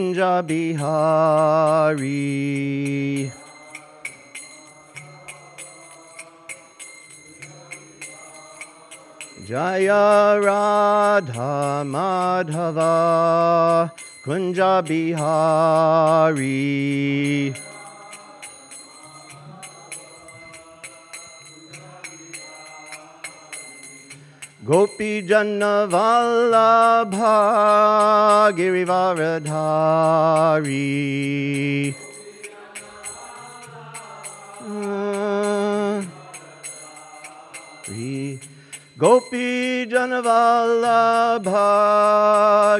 Kunja Bihari. Jaya Radha Madhava Kunja Bihari. Gopi Janna Vallabha Girivaradhari. Gopi Janna Vallabha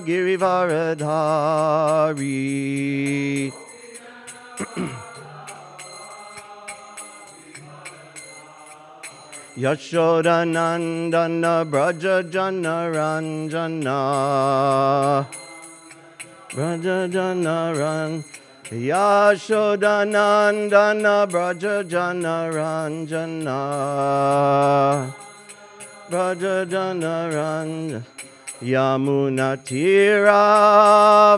Girivaradhari. Yashoda Nandana Braja Jana Ranjana. Braja Jana Ran. Yashoda Nandana Braja Jana Ranjana. Braja Jana Ranjana. Yamuna Tira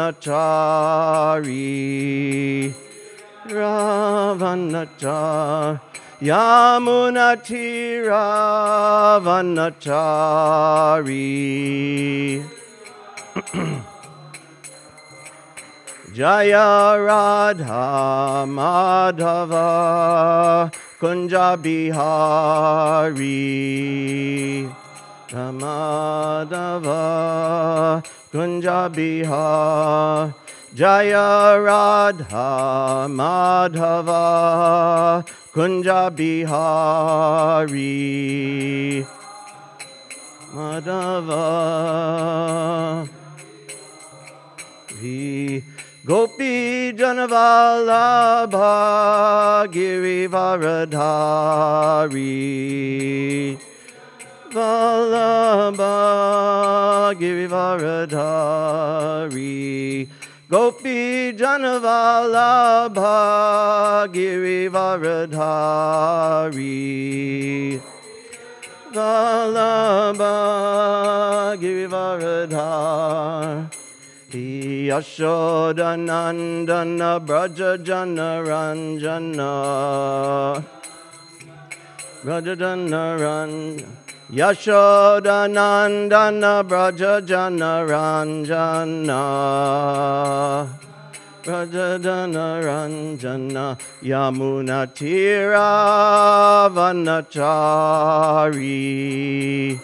Vanachari. Ravanachari. Yamuna Tira Vanachari. Jaya Radha Madhava Kunja Bihari. Madhava Kunja Bihari. Jaya Radha Madhava Kunja Bihari. Madhava Gopi Janavalabha Girivaradhari. Vallabha Girivaradhari. Gopi Janavalabha Girivaradhari. Vallabha Girivaradhari. Yashoda Nandana Braja Jana Ranjana. Braja Jana Ranjana. Yashoda Nandana Braja Jana Ranjana. Braja Jana Ranjana. Yamuna Tira Vanachari.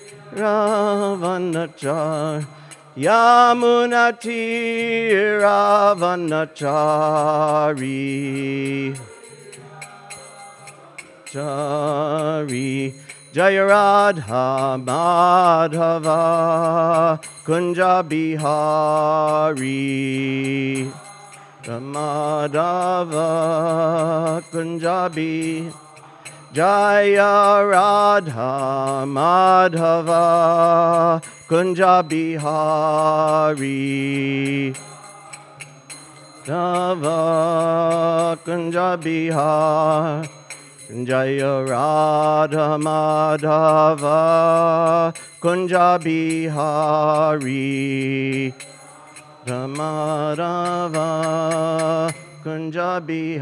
Ravanachari. Yamuna Tira Vanachari. Chari. Jaya Radha Madhava Kunja Bihari. Madhava Kunja Bihari. Jaya Radha Madhava Kunja Bihari. Madhava Kunja Bihari. Jaya Radha Madhava Kunja Bihari. Madhava Kunja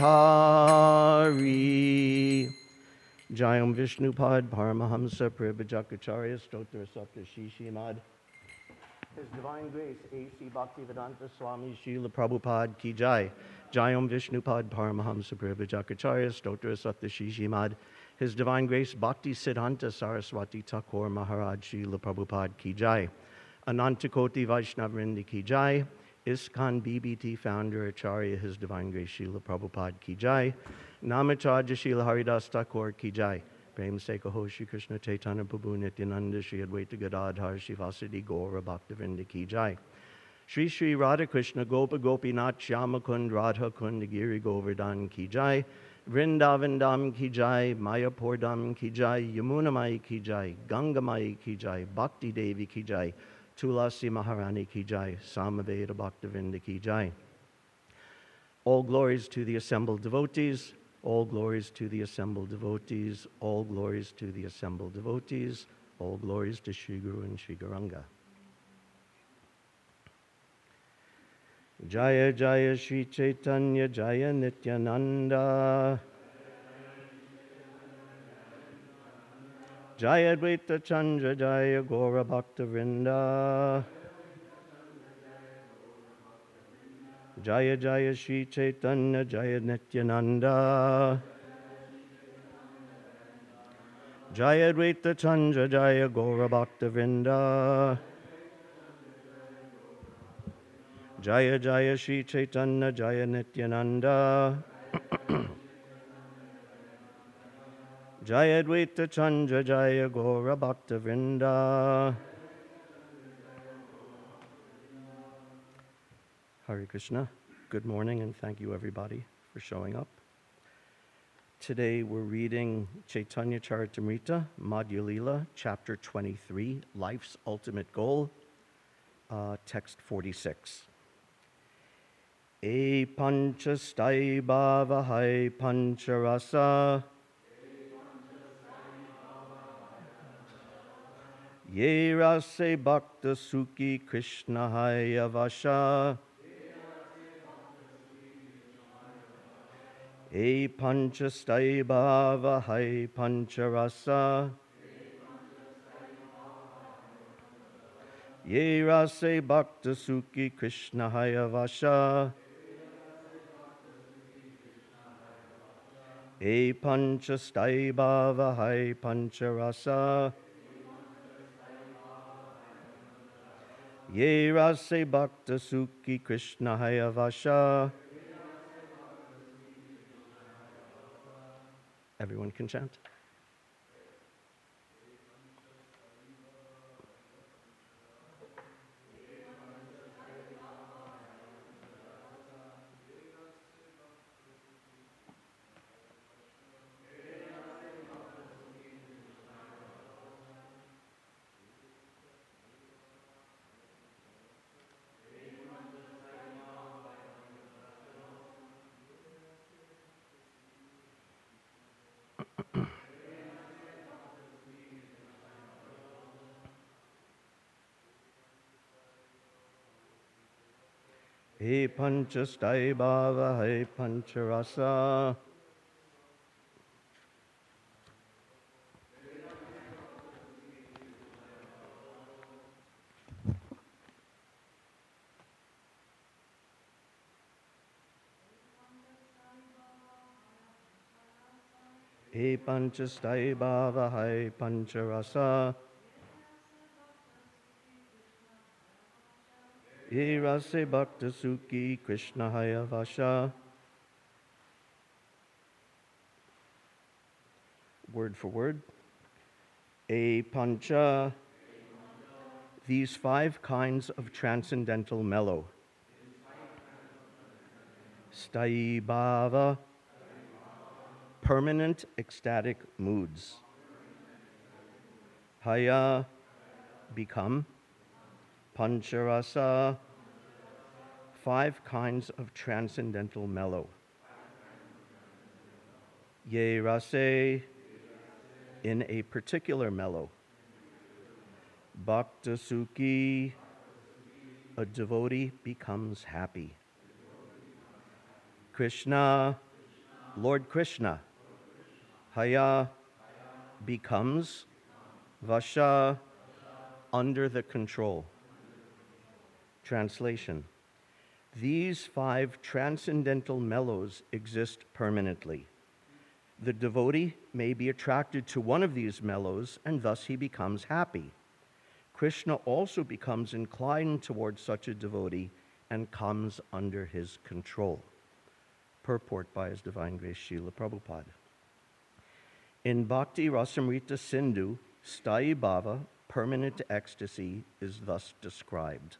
Bihari. Jayam Vishnupad Paramahamsa Prabhajakacharya Stotra Sapta Shishimad. His Divine Grace A.C. Bhaktivedanta Swami Srila Prabhupada Ki Jai. Jayam Vishnupad Paramahamsa Prabhajakacharya Stotra Sapta Shishimad. His Divine Grace Bhakti Siddhanta Saraswati Thakur Maharaj Srila Prabhupada Ki Jai. Anantakoti Vaishnavrinda Ki Jai. ISKCON BBT founder Acharya His Divine Grace Srila Prabhupada Ki Jai. Namacharya Srila Haridas Thakur Ki Jai. Prem Se Kaho Shri Krishna Chaitanya Prabhu Nityananda Shri Advaita Gadadhar Shri Vasadi Gaura Bhaktivinoda Ki Jai. Shri Shri Radha Krishna Gopa Gopinath Shyama Kund Radha Kund Giri Govardhan Ki Jai. Vrindavan Dham Ki Jai. Mayapur Dham Ki Jai. Yamuna Mai Ki Jai. Ganga Mai Ki Jai. Bhakti Devi Ki Jai. Tulasi Maharani Ki Jai. Samaveda Bhaktivinoda Ki Jai. All glories to the assembled devotees. All glories to the assembled devotees. All glories to the assembled devotees. All glories to Shri Guru and Shri Gauranga. Jaya Jaya Shri Chaitanya Jaya Nityananda. Jaya Advaita Chandra Jaya Gaura Bhakta Vrinda. Jaya Jaya Shri Chaitanya Jaya Nityananda. Jaya Advaita Chandra Jaya Gaura Bhakta Vrinda. Jaya Jaya Shri Chaitanya Jaya Nityananda. Jaya Advaita Chandra Jaya Gaura Bhakta Vrinda. Hare Krishna. Good morning and thank you everybody for showing up. Today we're reading Chaitanya Charitamrita, Madhya Lila, chapter 23, Life's Ultimate Goal, text 46. E pancha stai bhavahai pancharasa ye rase bhakta sukhi krishna hai avasha. E pancha stai bhavahai pancharasa ye rase bhakta sukhi krishna hai avasha. E pancha stai bhavahai pancharasa ye rase bhakta sukhi krishna hai avasha. Everyone can chant. He pancha stai bhavahai pancharasa. He pancha stai bhavahai pancharasa. Ye rase bhakta sukhi krishna hai avasha. Word for word. E pancha. These 5 kinds of transcendental mellow. Stai bhava. Permanent ecstatic moods. Haya. Become. Pancharasa. 5 kinds of transcendental mellow. Ye rase. In a particular mellow. Bhakta sukhi. A devotee becomes happy. Krishna. Lord Krishna. Haya. Becomes. Vasha. Under the control. Translation. These 5 transcendental mellows exist permanently. The devotee may be attracted to one of these mellows and thus he becomes happy. Krishna also becomes inclined towards such a devotee and comes under his control. Purport by His Divine Grace Srila Prabhupada. In Bhakti Rasamrita Sindhu, Sthai Bhava, permanent ecstasy, is thus described.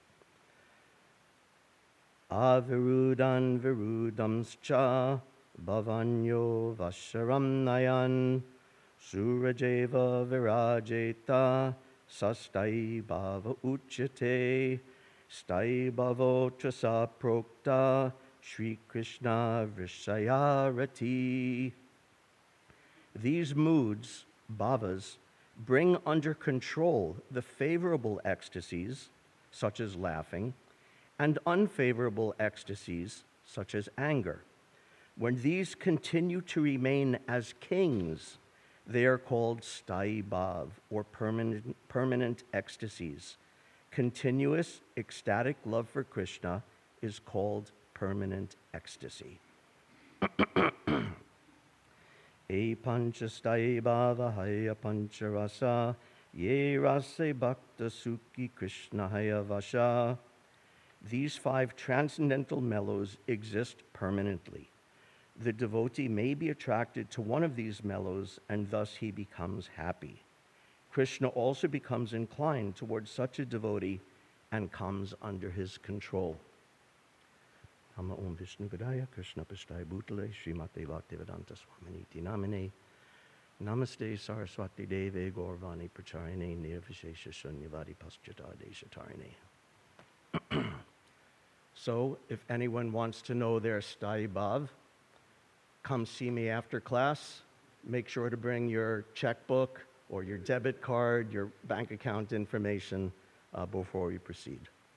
Avirudan virudamscha bhavanyo vasharam nayan surajeva virajeta sastai bhava uchyate stai bhavo trasa prokta Shri Krishna Vrishayarati. These moods, bhavas, bring under control the favorable ecstasies, such as laughing, and unfavorable ecstasies, such as anger. When these continue to remain as kings, they are called sthai bhav, or permanent ecstasies. Continuous ecstatic love for Krishna is called permanent ecstasy. E pancha sthai bhava haya pancha rasa, ye rase bhakta sukhi Krishna haya vasha. These 5 transcendental mellows exist permanently. The devotee may be attracted to one of these mellows, and thus he becomes happy. Krishna also becomes inclined towards such a devotee and comes under his control. Nama Om Vishnu Padaya Krishna Pashtaya Bhutale Srimate Bhaktivedanta Swaminiti Namine Namaste Saraswati Deve Gaurvani Pracharine Nirvishesha Shunyavadi Paschata Deshatarine. So, if anyone wants to know their sthai bhav, come see me after class. Make sure to bring your checkbook or your debit card, your bank account information before we proceed.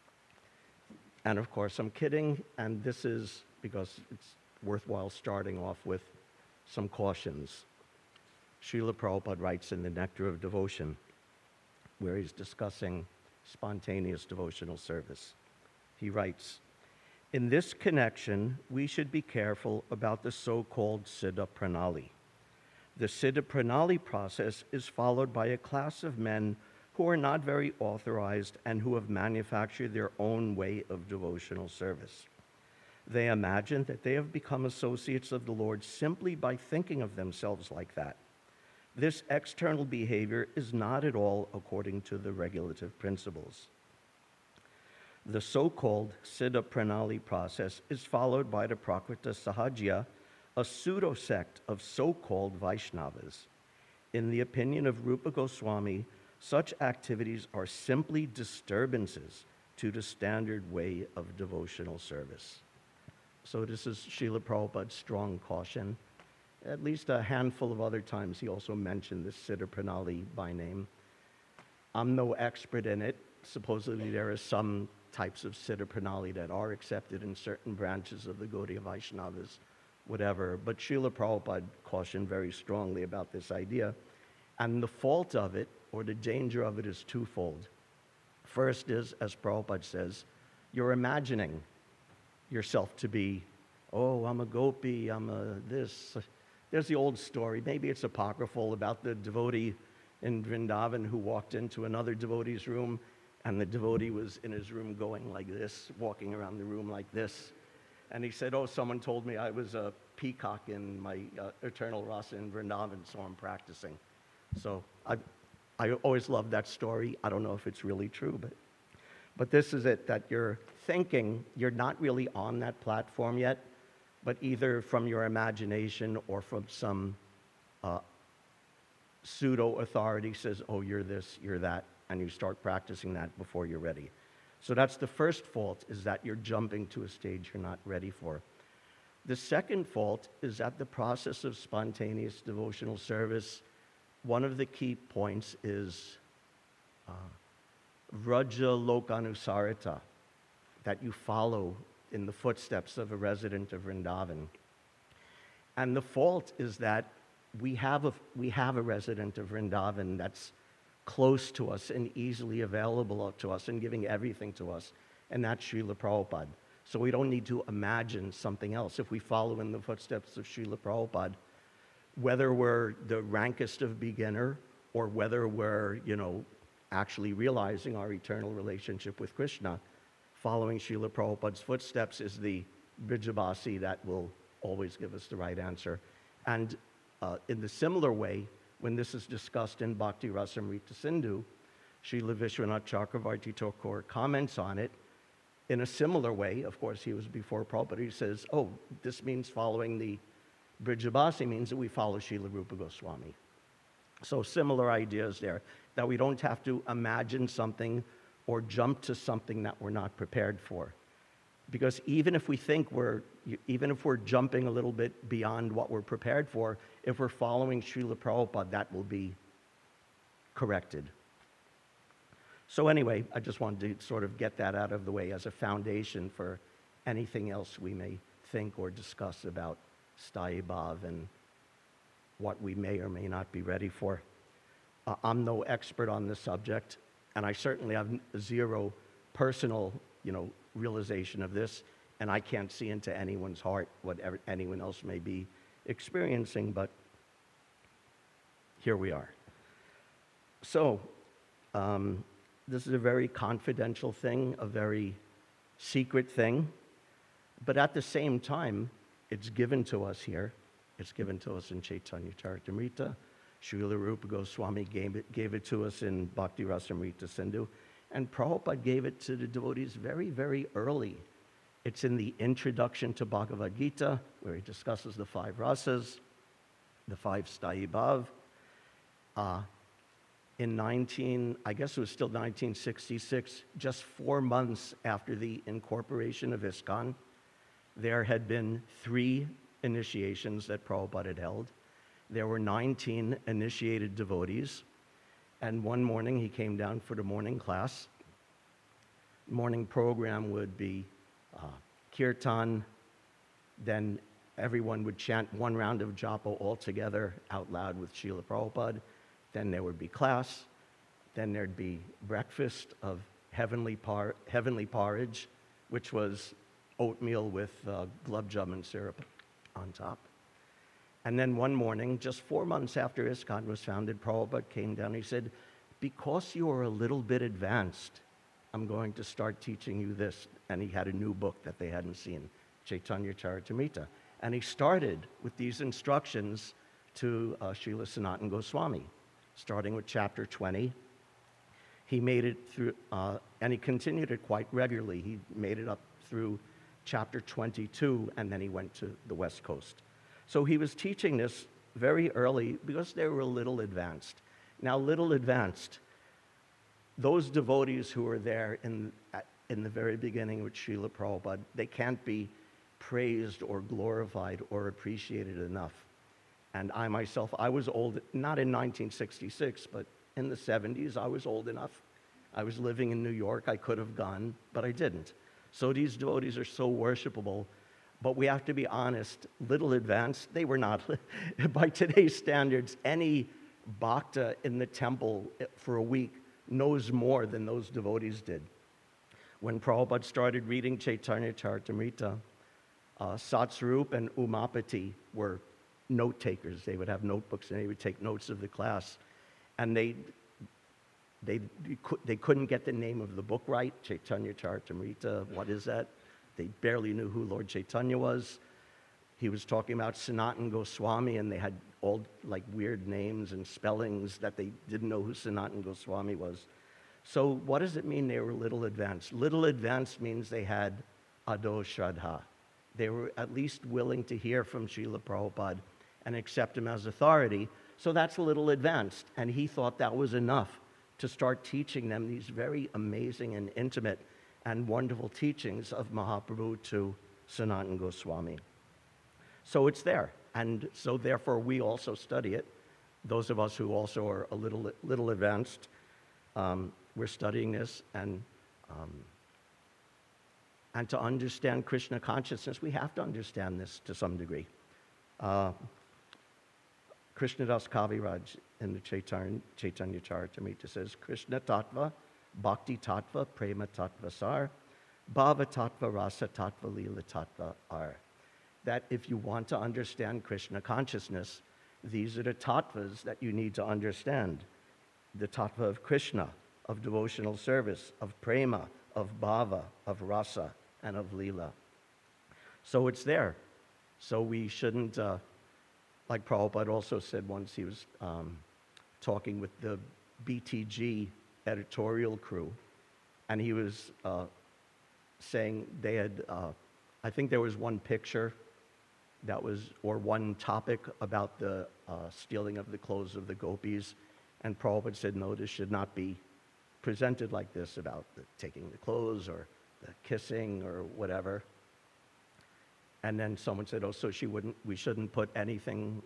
And of course, I'm kidding, and this is because it's worthwhile starting off with some cautions. Srila Prabhupada writes in the Nectar of Devotion, where he's discussing spontaneous devotional service. He writes, in this connection, we should be careful about the so-called Siddha Pranali. The Siddha Pranali process is followed by a class of men who are not very authorized and who have manufactured their own way of devotional service. They imagine that they have become associates of the Lord simply by thinking of themselves like that. This external behavior is not at all according to the regulative principles. The so-called Siddha Pranali process is followed by the Prakrita Sahajya, a pseudo-sect of so-called Vaishnavas. In the opinion of Rupa Goswami, such activities are simply disturbances to the standard way of devotional service. So this is Srila Prabhupada's strong caution. At least a handful of other times he also mentioned this Siddha Pranali by name. I'm no expert in it. Supposedly there are some types of Siddha Pranali that are accepted in certain branches of the Gaudiya Vaishnavas, whatever. But Srila Prabhupada cautioned very strongly about this idea. And the fault of it, or the danger of it, is twofold. First is, as Prabhupada says, you're imagining yourself to be, oh, I'm a gopi, I'm a this. There's the old story, maybe it's apocryphal, about the devotee in Vrindavan who walked into another devotee's room, and the devotee was in his room going like this, walking around the room like this. And he said, oh, someone told me I was a peacock in my eternal rasa in Vrindavan, so I'm practicing. So I always love that story. I don't know if it's really true, but this is it, that you're thinking you're not really on that platform yet, but either from your imagination or from some pseudo-authority says, oh, you're this, you're that, and you start practicing that before you're ready. So that's the first fault, is that you're jumping to a stage you're not ready for. The second fault is that the process of spontaneous devotional service, one of the key points is Vraja Lokanusarita, that you follow in the footsteps of a resident of Vrindavan. And the fault is that we have a resident of Vrindavan that's close to us and easily available to us and giving everything to us, and that's Srila Prabhupada. So we don't need to imagine something else. If we follow in the footsteps of Srila Prabhupada, whether we're the rankest of beginner or whether we're, actually realizing our eternal relationship with Krishna, following Srila Prabhupada's footsteps is the Vrijabasi that will always give us the right answer. And in the similar way, when this is discussed in Bhakti Rasamrita Sindhu, Srila Vishwanath Chakravarti Thakur comments on it in a similar way. Of course, he was before Prabhupada. He says, oh, this means following the Vrijabasi means that we follow Srila Rupa Goswami. So similar ideas there, that we don't have to imagine something or jump to something that we're not prepared for. Because even if we think even if we're jumping a little bit beyond what we're prepared for, if we're following Srila Prabhupada, that will be corrected. So anyway, I just wanted to sort of get that out of the way as a foundation for anything else we may think or discuss about Styi Bav and what we may or may not be ready for. I'm no expert on this subject, and I certainly have zero personal, realization of this, and I can't see into anyone's heart what anyone else may be experiencing, but here we are. So, this is a very confidential thing, a very secret thing, but at the same time, it's given to us here. It's given to us in Chaitanya Charitamrita. Srila Rupa Goswami gave it to us in Bhakti Rasamrita Sindhu, and Prabhupada gave it to the devotees very, very early. It's in the introduction to Bhagavad Gita, where he discusses the 5 rasas, the 5 Styi Bhav. I guess it was still 1966, just 4 months after the incorporation of ISKCON, there had been 3 initiations that Prabhupada had held. There were 19 initiated devotees, and one morning he came down for the morning class. Morning program would be kirtan, then everyone would chant 1 round of japa all together out loud with Srila Prabhupada. Then there would be class. Then there'd be breakfast of heavenly porridge, which was oatmeal with gulab jamun syrup on top. And then one morning, just 4 months after ISKCON was founded, Prabhupada came down and he said, because you are a little bit advanced, I'm going to start teaching you this. And he had a new book that they hadn't seen, Chaitanya Charitamrita. And he started with these instructions to Srila Sanatana Goswami, starting with chapter 20. He made it through, and he continued it quite regularly. He made it up through chapter 22, and then he went to the West Coast. So he was teaching this very early because they were a little advanced. Now, little advanced, those devotees who were there in the very beginning with Srila Prabhupada, they can't be praised or glorified or appreciated enough. And I myself, I was old, not in 1966, but in the 70s, I was old enough. I was living in New York. I could have gone, but I didn't. So these devotees are so worshipable, but we have to be honest, little advanced, they were not. By today's standards, any bhakta in the temple for a week knows more than those devotees did. When Prabhupada started reading Chaitanya Charitamrita, Satsvarup and Umapati were note takers. They would have notebooks and they would take notes of the class. And they couldn't get the name of the book right, Chaitanya Charitamrita, what is that? They barely knew who Lord Chaitanya was. He was talking about Sanatana Goswami, and they had all like weird names and spellings that they didn't know who Sanatana Goswami was. So what does it mean they were little advanced? Little advanced means they had Ado Shraddha. They were at least willing to hear from Srila Prabhupada and accept him as authority. So that's a little advanced. And he thought that was enough to start teaching them these very amazing and intimate and wonderful teachings of Mahaprabhu to Sanatana Goswami. So it's there. And so therefore we also study it. Those of us who also are a little advanced, we're studying this, and to understand Krishna consciousness, we have to understand this to some degree. Krishnadas Kaviraj in the Chaitanya Charitamrita says, Krishna Tattva, Bhakti Tattva, Prema Tattva Sar, Bhava Tattva, Rasa Tattva, Leela Tattva Ar. That if you want to understand Krishna consciousness, these are the tattvas that you need to understand. The tattva of Krishna, of devotional service, of prema, of bhava, of rasa, and of leela. So it's there. So we shouldn't, like Prabhupada also said once, he was talking with the BTG editorial crew, and he was saying they had, I think there was one picture that was, or one topic about the stealing of the clothes of the gopis, and Prabhupada said, no, this should not be presented like this, about the taking the clothes or the kissing or whatever. And then someone said, oh, so we shouldn't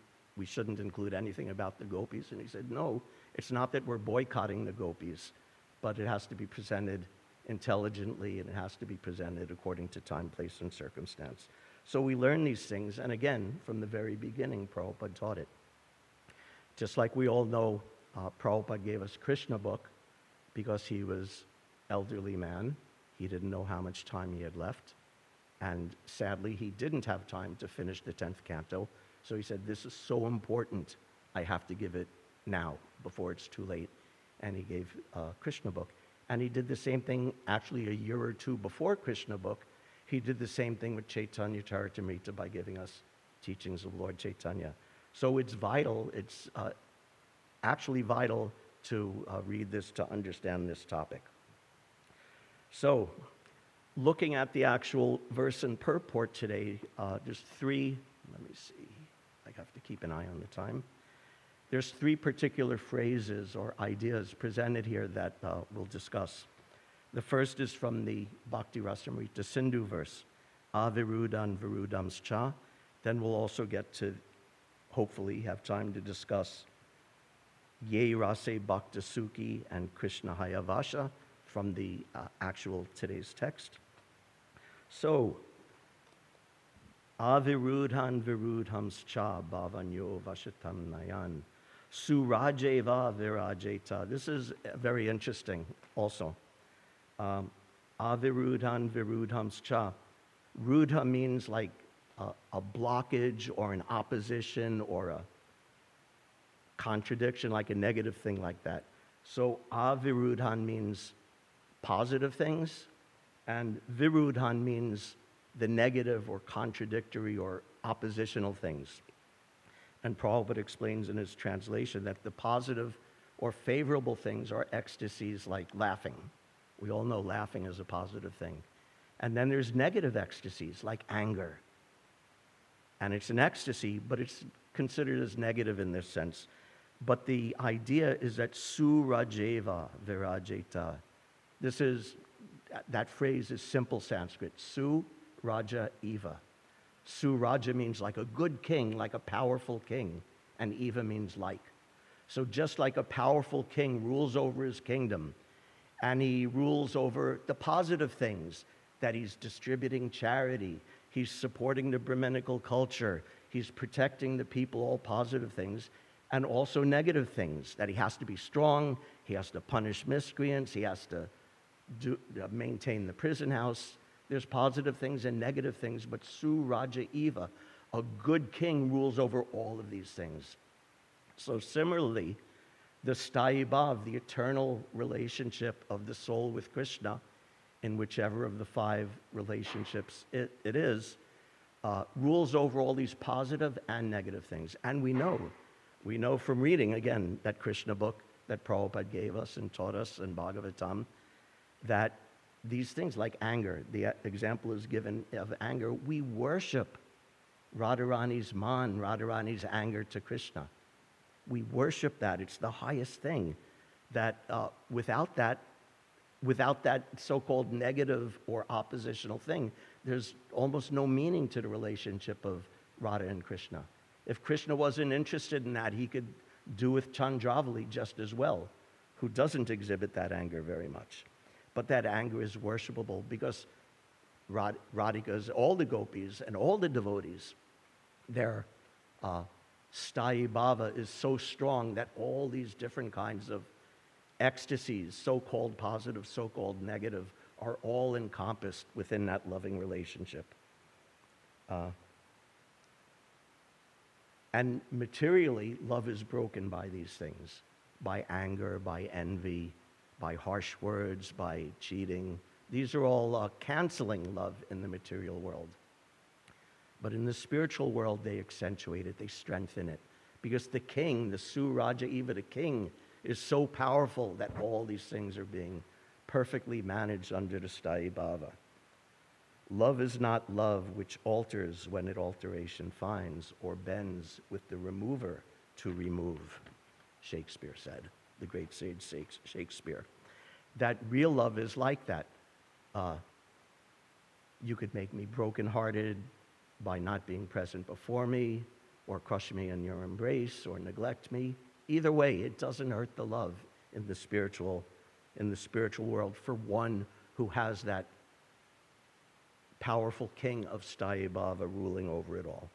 include anything about the gopis. And he said, no, it's not that we're boycotting the gopis. but it has to be presented intelligently, and it has to be presented according to time, place, and circumstance. So we learn these things, and again, from the very beginning, Prabhupada taught it. Just like we all know, Prabhupada gave us Krishna book because he was elderly man. He didn't know how much time he had left. And sadly, he didn't have time to finish the 10th canto. So he said, this is so important, I have to give it now, before it's too late. And he gave Krishna book. And he did the same thing actually a year or two before Krishna book. He did the same thing with Chaitanya Charitamrita by giving us teachings of Lord Chaitanya. So it's vital, it's actually vital to read this, to understand this topic. So, looking at the actual verse and purport today, there's three, let me see, I have to keep an eye on the time. There's three particular phrases or ideas presented here that we'll discuss. The first is from the Bhakti Rasamrita Sindhu verse, Avirudan Virudamscha. Then we'll also get to, hopefully, have time to discuss Ye Rase Bhakta Sukhi and Krishna Hayavasha from the actual today's text. So, Avirudhan Virudhamscha Bhavanyo Vashatam Nayan Surajeva Virajeta. This is very interesting also. Avirudhan Virudhamscha. Rudha means like a blockage or an opposition or a contradiction, like a negative thing like that. So avirudhan means positive things, and virudhan means the negative or contradictory or oppositional things. And Prabhupada explains in his translation that the positive or favorable things are ecstasies like laughing. We all know laughing is a positive thing. And then there's negative ecstasies like anger. And it's an ecstasy, but it's considered as negative in this sense. But the idea is that surajeva virajeta. That phrase is simple Sanskrit. Su Raja Eva. Su Raja means like a good king, like a powerful king, and Eva means like. So just like a powerful king rules over his kingdom, and he rules over the positive things, that he's distributing charity, he's supporting the Brahminical culture, he's protecting the people, all positive things, and also negative things, that he has to be strong, he has to punish miscreants, he has to maintain the prison house. There's positive things and negative things, but Su Raja Eva, a good king, rules over all of these things. So similarly, the Sthayi Bhav, the eternal relationship of the soul with Krishna, in whichever of the five relationships it is, rules over all these positive and negative things. And we know from reading, again, that Krishna book that Prabhupada gave us and taught us in Bhagavatam, that these things like anger, the example is given of anger, we worship Radharani's man, Radharani's anger to Krishna. We worship that. It's the highest thing. That without that so-called negative or oppositional thing, there's almost no meaning to the relationship of Radha and Krishna. If Krishna wasn't interested in that, he could do with Chandravali just as well, who doesn't exhibit that anger very much. But that anger is worshipable because Radhika's, all the gopis and all the devotees, their Sthayi Bhava is so strong that all these different kinds of ecstasies, so-called positive, so-called negative, are all encompassed within that loving relationship. And materially, love is broken by these things, by anger, by envy, by harsh words, by cheating. These are all canceling love in the material world. But in the spiritual world, they accentuate it, they strengthen it. Because the king, the Su Raja Eva, the king, is so powerful that all these things are being perfectly managed under the Sthayi Bhava. Love is not love which alters when it alteration finds, or bends with the remover to remove, Shakespeare said, the great sage Shakespeare. That real love is like that. You could make me brokenhearted by not being present before me, or crush me in your embrace, or neglect me. Either way, it doesn't hurt the love in the spiritual in the spiritual world for one who has that powerful king of Sthayi Bhava ruling over it all.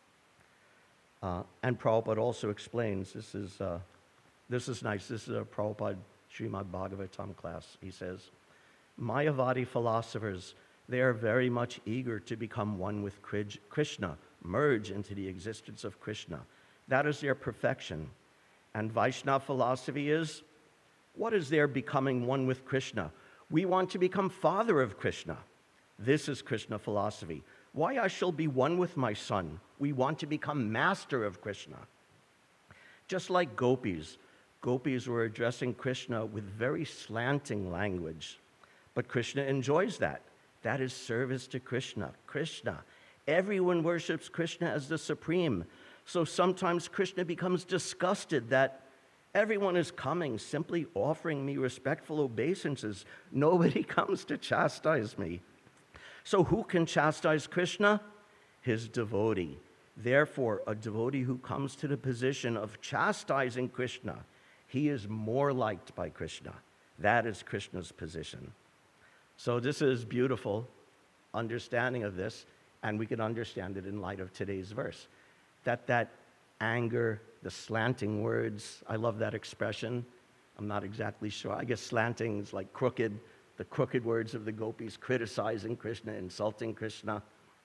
And Prabhupada also explains, this is nice, this is a Prabhupada Srimad Bhagavatam class. He says, Mayavadi philosophers, they are very much eager to become one with Krishna, merge into the existence of Krishna. That is their perfection. And Vaishnava philosophy is, what is their becoming one with Krishna? We want to become father of Krishna. This is Krishna philosophy. Why I shall be one with my son? We want to become master of Krishna. Just like gopis were addressing Krishna with very slanting language. But Krishna enjoys that. That is service to Krishna. Krishna. Everyone worships Krishna as the supreme. So sometimes Krishna becomes disgusted that everyone is coming, simply offering me respectful obeisances. Nobody comes to chastise me. So who can chastise Krishna? His devotee. Therefore, a devotee who comes to the position of chastising Krishna, he is more liked by Krishna. That is Krishna's position. So this is beautiful understanding of this, and we can understand it in light of today's verse. That anger, the slanting words, I love that expression. I'm not exactly sure. I guess slanting is like crooked, the crooked words of the gopis criticizing Krishna, insulting Krishna.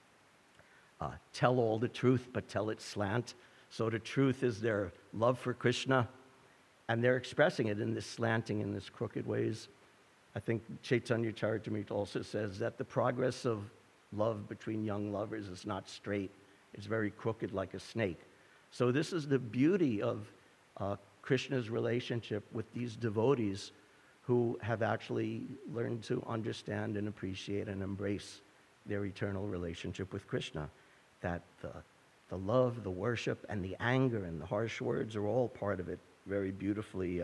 Tell all the truth, but tell it slant. So the truth is their love for Krishna, and they're expressing it in this slanting, in this crooked ways. I think Chaitanya Charitamrita also says that the progress of love between young lovers is not straight. It's very crooked like a snake. So this is the beauty of Krishna's relationship with these devotees who have actually learned to understand and appreciate and embrace their eternal relationship with Krishna. That the love, the worship, and the anger and the harsh words are all part of it, very beautifully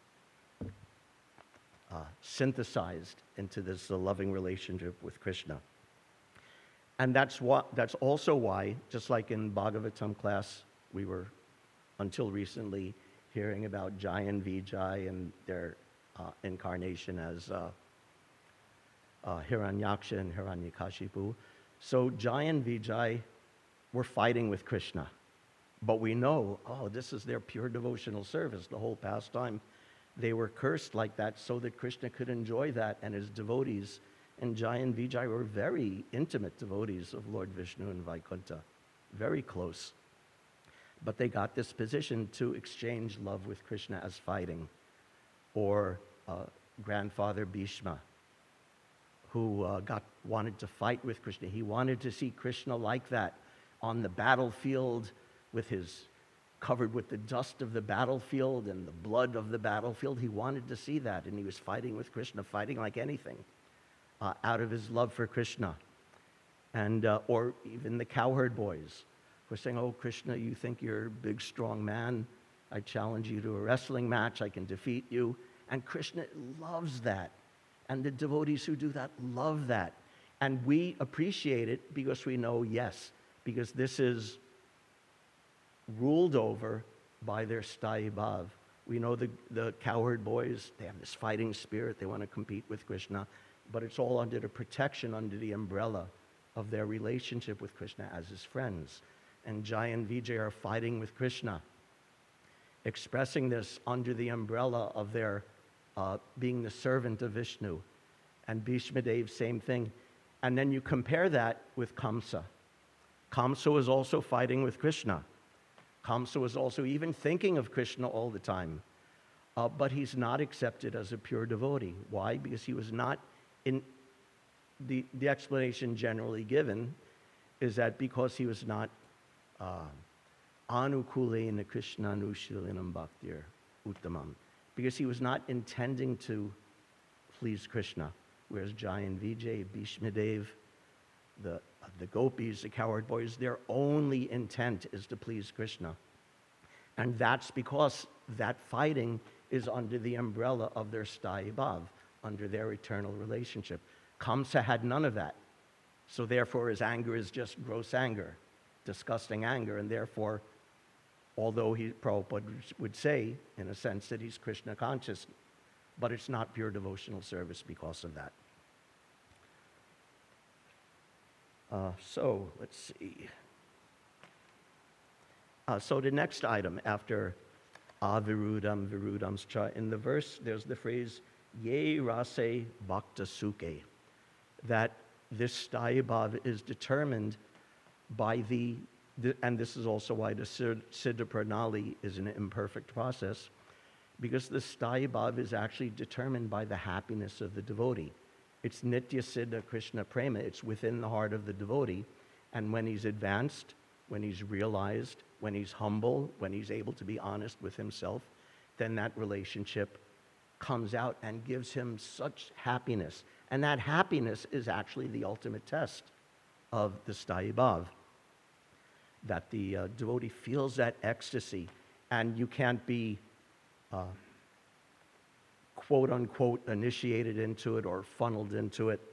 synthesized into this loving relationship with Krishna. And that's also why, just like in Bhagavatam class, we were, until recently, hearing about Jai and Vijay and their incarnation as Hiranyaksha and Hiranyakashipu. So Jai and Vijay were fighting with Krishna. But we know, this is their pure devotional service, the whole pastime. They were cursed like that so that Krishna could enjoy that, and his devotees. And Jai and Vijay were very intimate devotees of Lord Vishnu and Vaikuntha, very close. But they got this position to exchange love with Krishna as fighting. Or grandfather Bhishma, who wanted to fight with Krishna. He wanted to see Krishna like that on the battlefield, with his covered with the dust of the battlefield and the blood of the battlefield. He wanted to see that, and he was fighting with Krishna, fighting like anything, out of his love for Krishna. And or even the cowherd boys were saying, "Oh, Krishna, you think you're a big, strong man? I challenge you to a wrestling match. I can defeat you." And Krishna loves that. And the devotees who do that love that. And we appreciate it because we know, yes, because this is ruled over by their Sthayi Bhav. We know the cowherd boys, they have this fighting spirit. They want to compete with Krishna. But it's all under the protection, under the umbrella of their relationship with Krishna as his friends. And Jai and Vijay are fighting with Krishna, expressing this under the umbrella of their being the servant of Vishnu. And Bhishma Dev, same thing. And then you compare that with Kamsa. Kamsa was also fighting with Krishna. Kamsa was also even thinking of Krishna all the time. But he's not accepted as a pure devotee. Why? Because he was not in... The explanation generally given is that because he was not anukulena Krishna anushilinam bhaktir uttamam, because he was not intending to please Krishna, whereas Jai and Vijay, Bhishma Dev, the gopis, the cowherd boys, their only intent is to please Krishna. And that's because that fighting is under the umbrella of their Sthayi Bhav, under their eternal relationship. Kamsa had none of that. So therefore his anger is just gross anger, disgusting anger, and therefore, although Prabhupada would say, in a sense, that he's Krishna conscious, but it's not pure devotional service because of that. So let's see. So the next item after Virudam, Virudamscha, in the verse, there's the phrase, Ye rase bhakta suke, that this sthayi is determined by and this is also why the Siddha Pranali is an imperfect process, because the sthayi is actually determined by the happiness of the devotee. It's Nitya Siddha Krishna Prema, it's within the heart of the devotee, and when he's advanced, when he's realized, when he's humble, when he's able to be honest with himself, then that relationship comes out and gives him such happiness. And that happiness is actually the ultimate test of the sthayi bhav, that the devotee feels that ecstasy, and you can't be quote-unquote initiated into it or funneled into it,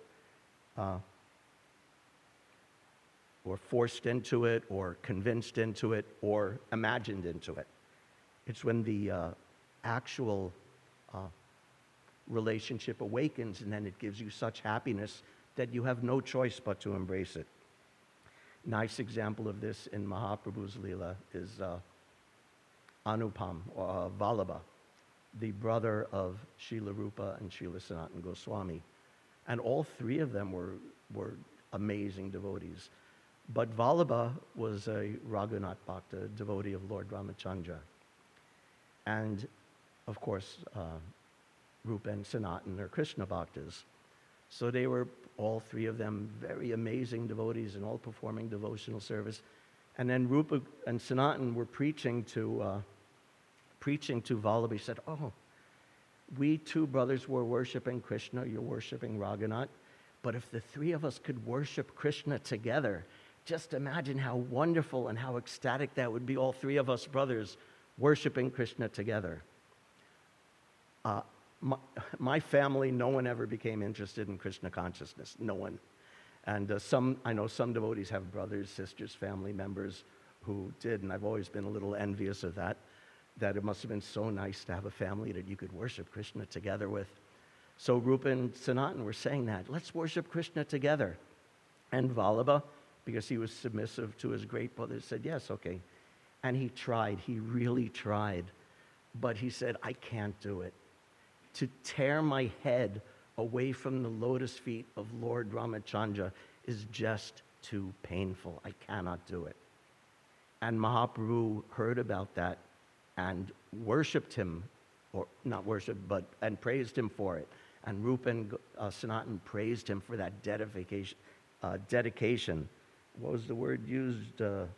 or forced into it, or convinced into it, or imagined into it. It's when the actual relationship awakens, and then it gives you such happiness that you have no choice but to embrace it. Nice example of this in Mahaprabhu's Leela is Anupam, or Vallabha, the brother of Srila Rupa and Srila Sanatana Goswami. And all three of them were amazing devotees. But Vallabha was a Raghunath Bhakta, devotee of Lord Ramachandra. And, of course, Rupa and Sanatana are Krishna Bhaktas. So they were, all three of them, very amazing devotees and all performing devotional service. And then Rupa and Sanatana were preaching to Vallabha. He said, oh, we two brothers were worshiping Krishna, you're worshiping Raghunath, but if the three of us could worship Krishna together, just imagine how wonderful and how ecstatic that would be, all three of us brothers worshiping Krishna together. My family, no one ever became interested in Krishna consciousness, no one. And I know some devotees have brothers, sisters, family members who did, and I've always been a little envious of that it must have been so nice to have a family that you could worship Krishna together with. So Rupa and Sanatana were saying that, let's worship Krishna together. And Vallabha, because he was submissive to his great brother, said, yes, okay. And he tried, he really tried. But he said, I can't do it. To tear my head away from the lotus feet of Lord Ramachandra is just too painful. I cannot do it. And Mahaprabhu heard about that and worshipped him, or not worshipped, and praised him for it. And Rupa and Sanatana praised him for that dedication. What was the word used?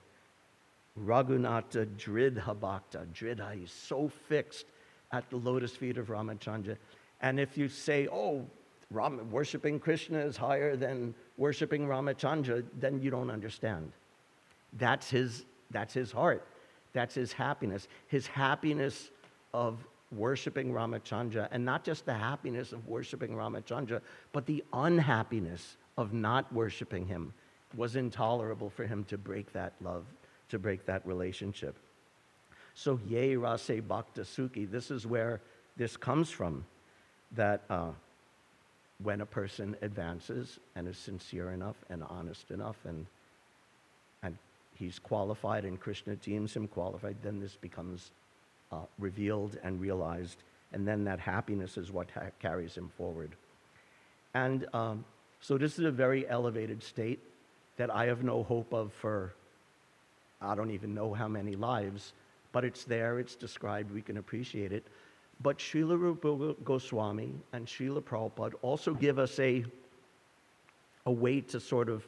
Raghunatha Dridha Bhakta. Dridha, he's so fixed at the lotus feet of Ramachandra. And if you say, oh, worshiping Krishna is higher than worshiping Ramachandra, then you don't understand. That's his heart. That's his happiness of worshiping Ramachandra, and not just the happiness of worshiping Ramachandra, but the unhappiness of not worshiping him was intolerable for him to break that love, to break that relationship. So, ye rase bhakta sukhi, this is where this comes from, that when a person advances and is sincere enough and honest enough and he's qualified and Krishna deems him qualified, then this becomes revealed and realized, and then that happiness is what carries him forward. And so this is a very elevated state that I have no hope of for, I don't even know how many lives, but it's there, it's described, we can appreciate it. But Srila Rupa Goswami and Srila Prabhupada also give us a way to sort of,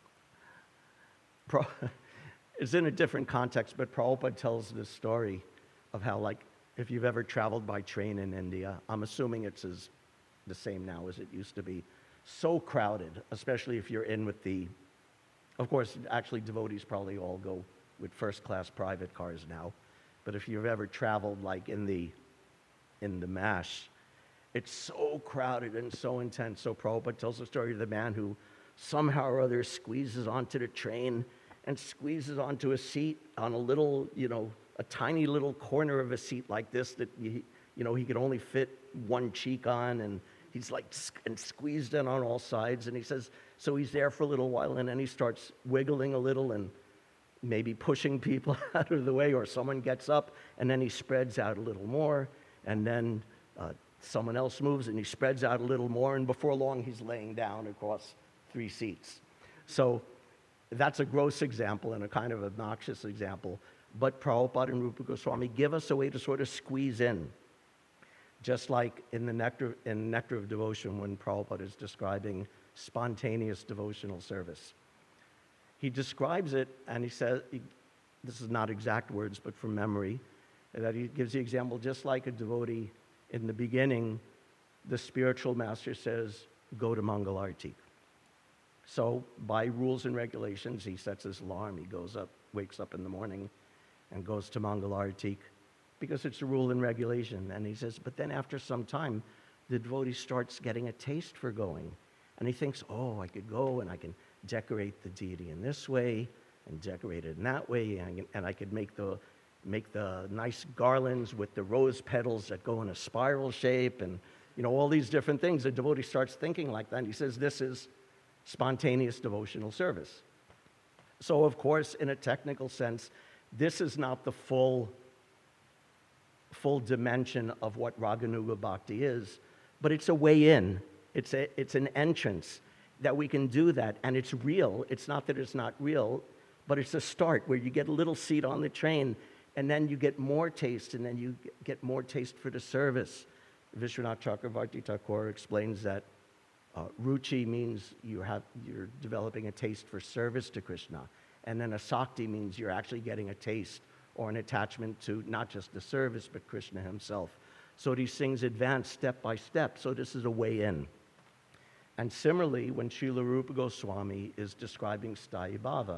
it's in a different context, but Prabhupada tells this story of how, like, if you've ever traveled by train in India, I'm assuming it's the same now as it used to be, so crowded, especially if you're in with of course, actually devotees probably all go with first-class private cars now, but if you've ever traveled like in the MASH, it's so crowded and so intense. So Prabhupada tells the story of the man who somehow or other squeezes onto the train and squeezes onto a seat on a little, a tiny little corner of a seat like this that he could only fit one cheek on, and he's like and squeezed in on all sides. And he says, so he's there for a little while, and then he starts wiggling a little and maybe pushing people out of the way, or someone gets up, and then he spreads out a little more, and then someone else moves, and he spreads out a little more, and before long, he's laying down across 3 seats. So that's a gross example and a kind of obnoxious example, but Prabhupada and Rupa Goswami give us a way to sort of squeeze in, just like in Nectar of Devotion when Prabhupada is describing spontaneous devotional service. He describes it, and he says, this is not exact words, but from memory, that he gives the example just like a devotee in the beginning, the spiritual master says, go to Mangalarti. So by rules and regulations, he sets his alarm, he goes up, wakes up in the morning, and goes to Mangalarti, because it's a rule and regulation. And he says, but then after some time, the devotee starts getting a taste for going. And he thinks, oh, I could go and I can decorate the deity in this way and decorate it in that way, and I could make the nice garlands with the rose petals that go in a spiral shape, and all these different things. The devotee starts thinking like that, and he says this is spontaneous devotional service. So of course, in a technical sense, this is not the full dimension of what Raganuga Bhakti is, but it's a way in. It's an entrance that we can do that, and it's real. It's not that it's not real, but it's a start where you get a little seat on the train, and then you get more taste, and then you get more taste for the service. Vishwanath Chakravarti Thakur explains that ruchi means you're developing a taste for service to Krishna, and then asakti means you're actually getting a taste or an attachment to not just the service, but Krishna himself. So these things advance step by step, so this is a way in. And similarly, when Srila Rupa Goswami is describing Sthayi Bhava,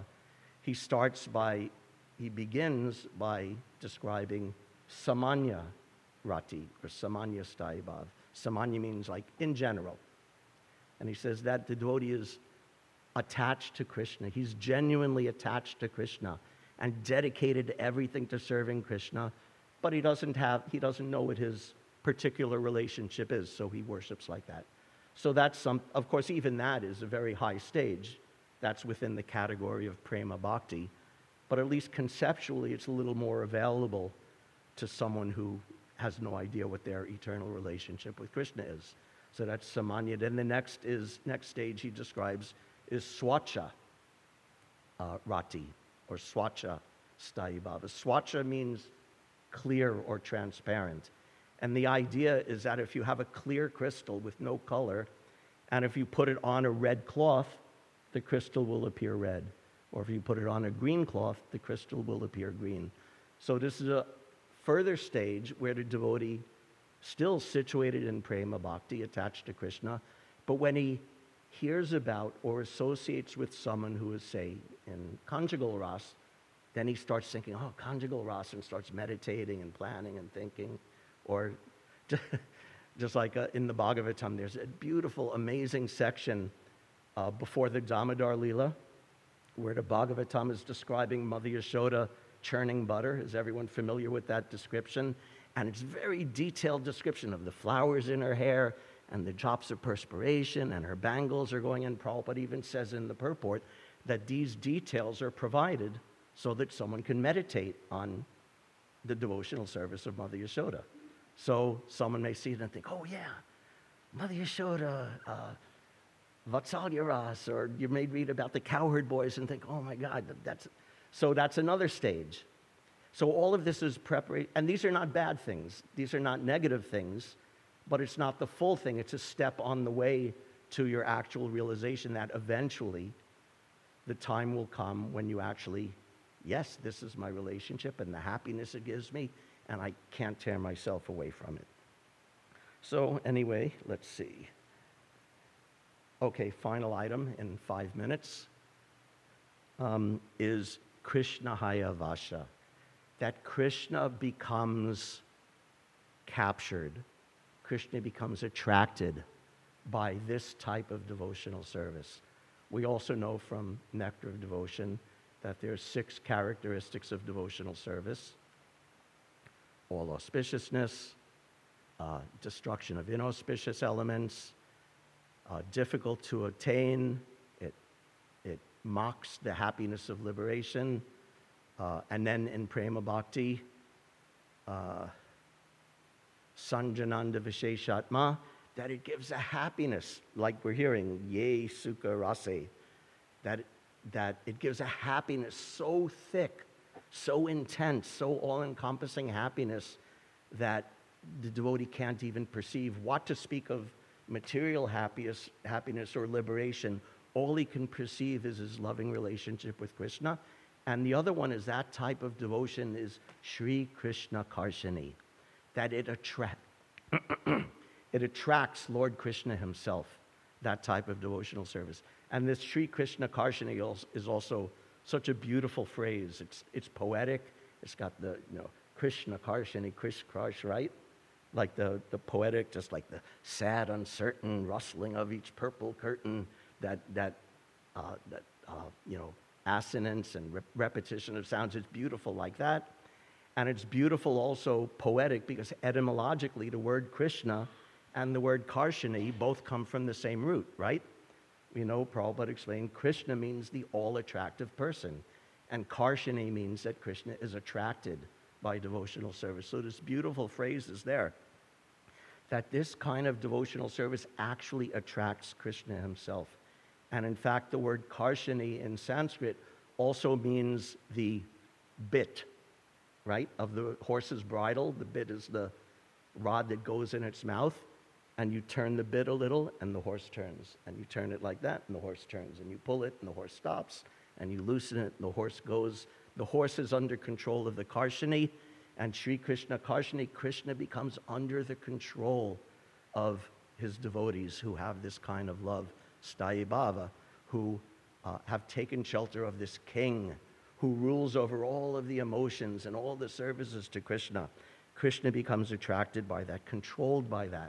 he begins by describing Samanya Rati, or Samanya Sthayi Bhava. Samanya means like in general. And he says that the devotee is attached to Krishna. He's genuinely attached to Krishna and dedicated to everything to serving Krishna, but he doesn't know what his particular relationship is, so he worships like that. So of course, even that is a very high stage. That's within the category of prema bhakti, but at least conceptually, it's a little more available to someone who has no idea what their eternal relationship with Krishna is. So that's samanya. Then the next stage he describes is swacha rati, or swacha Sthayi Bhava. Swacha means clear or transparent. And the idea is that if you have a clear crystal with no color, and if you put it on a red cloth, the crystal will appear red. Or if you put it on a green cloth, the crystal will appear green. So this is a further stage where the devotee, still situated in prema bhakti, attached to Krishna, but when he hears about or associates with someone who is, say, in conjugal ras, then he starts thinking, oh, conjugal ras, and starts meditating and planning and thinking. Or just like in the Bhagavatam, there's a beautiful, amazing section before the Damodar Leela, where the Bhagavatam is describing Mother Yashoda churning butter. Is everyone familiar with that description? And it's a very detailed description of the flowers in her hair and the drops of perspiration, and her bangles are going in. Prabhupada even says in the purport that these details are provided so that someone can meditate on the devotional service of Mother Yashoda. So someone may see it and think, oh yeah, Mother Yashoda, Vatsalya Ras, or you may read about the cowherd boys and think, oh my God, that's another stage. So all of this is preparation, and these are not bad things. These are not negative things, but it's not the full thing. It's a step on the way to your actual realization that eventually the time will come when you actually, yes, this is my relationship and the happiness it gives me, and I can't tear myself away from it. So anyway, let's see. Okay, final item in 5 minutes is Krishnahaya Vasha. That Krishna becomes captured. Krishna becomes attracted by this type of devotional service. We also know from Nectar of Devotion that there are 6 characteristics of devotional service: all auspiciousness, destruction of inauspicious elements, difficult to attain. It mocks the happiness of liberation. And then in Prema Bhakti, Sanjananda Visheshatma, that it gives a happiness, like we're hearing, ye sukha rase, that it gives a happiness so thick, so intense, so all-encompassing happiness that the devotee can't even perceive what to speak of material happiness or liberation. All he can perceive is his loving relationship with Krishna. And the other one is that type of devotion is Sri Krishna Karshani, that it attracts Lord Krishna himself, that type of devotional service. And this Sri Krishna Karshani is also such a beautiful phrase. It's poetic. It's got the, Krishna Karshani, Krish Krush, right? Like the poetic, just like the sad, uncertain rustling of each purple curtain, that assonance and repetition of sounds. It's beautiful like that. And it's beautiful also poetic because etymologically the word Krishna and the word Karshani both come from the same root, right? Prabhupada explained Krishna means the all-attractive person. And Karshani means that Krishna is attracted by devotional service. So this beautiful phrase is there, that this kind of devotional service actually attracts Krishna himself. And in fact, the word Karshani in Sanskrit also means the bit, right, of the horse's bridle. The bit is the rod that goes in its mouth, and you turn the bit a little, and the horse turns. And you turn it like that, and the horse turns. And you pull it, and the horse stops. And you loosen it, and the horse goes. The horse is under control of the Karshani, and Sri Krishna Karshani, Krishna becomes under the control of his devotees who have this kind of love, Sthayi Bhava, who have taken shelter of this king who rules over all of the emotions and all the services to Krishna. Krishna becomes attracted by that, controlled by that.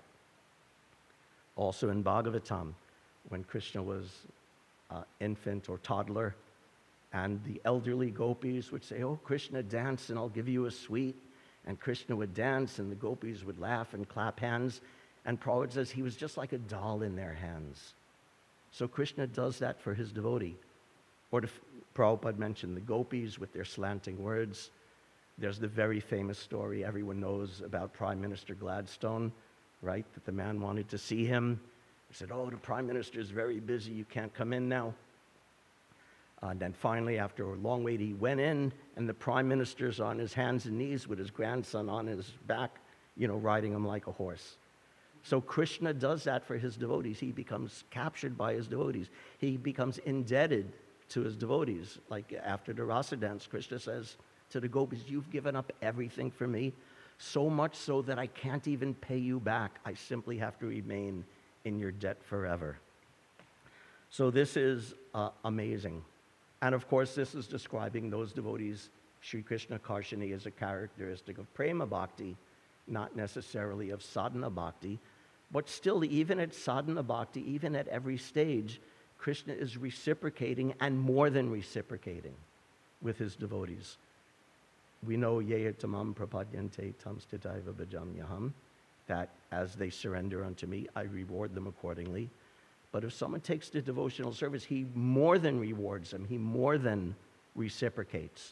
Also in Bhagavatam, when Krishna was infant or toddler, and the elderly gopis would say, "Oh, Krishna, dance and I'll give you a sweet." And Krishna would dance and the gopis would laugh and clap hands. And Prabhupada says he was just like a doll in their hands. So Krishna does that for his devotee. Or Prabhupada mentioned the gopis with their slanting words. There's the very famous story everyone knows about Prime Minister Gladstone, right? That the man wanted to see him. He said, "Oh, the Prime Minister is very busy. You can't come in now." And then finally, after a long wait, he went in, and the Prime Minister's on his hands and knees with his grandson on his back, riding him like a horse. So Krishna does that for his devotees. He becomes captured by his devotees. He becomes indebted to his devotees. Like after the rasa dance, Krishna says to the gopis, "You've given up everything for me, so much so that I can't even pay you back. I simply have to remain in your debt forever." So this is amazing. And of course, this is describing those devotees. Sri Krishna Karshani is a characteristic of Prema Bhakti, not necessarily of Sadhana Bhakti. But still, even at Sadhana Bhakti, even at every stage, Krishna is reciprocating and more than reciprocating with his devotees. We know Yeya tamam prapadyante tam stitaiva bhajamyaham, that as they surrender unto me, I reward them accordingly. But if someone takes the devotional service, he more than rewards them. He more than reciprocates.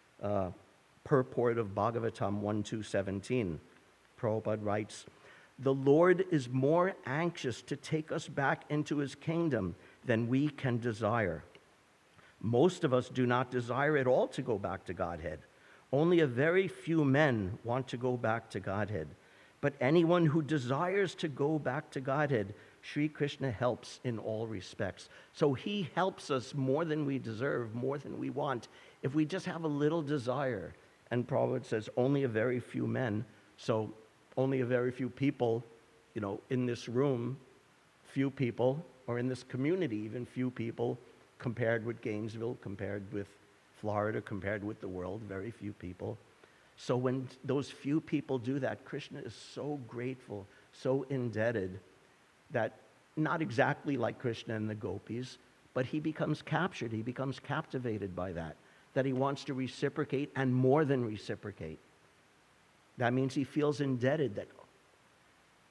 Purport of Bhagavatam 1.2.17, Prabhupada writes, "The Lord is more anxious to take us back into his kingdom than we can desire. Most of us do not desire at all to go back to Godhead. Only a very few men want to go back to Godhead. But anyone who desires to go back to Godhead, Sri Krishna helps in all respects." So he helps us more than we deserve, more than we want, if we just have a little desire. And Prabhupada says only a very few men, so only a very few people, in this room, few people, or in this community, even few people, compared with Gainesville, compared with Florida, compared with the world, very few people. So when those few people do that, Krishna is so grateful, so indebted, that not exactly like Krishna and the gopis, but he becomes captured, he becomes captivated by that he wants to reciprocate and more than reciprocate. That means he feels indebted, that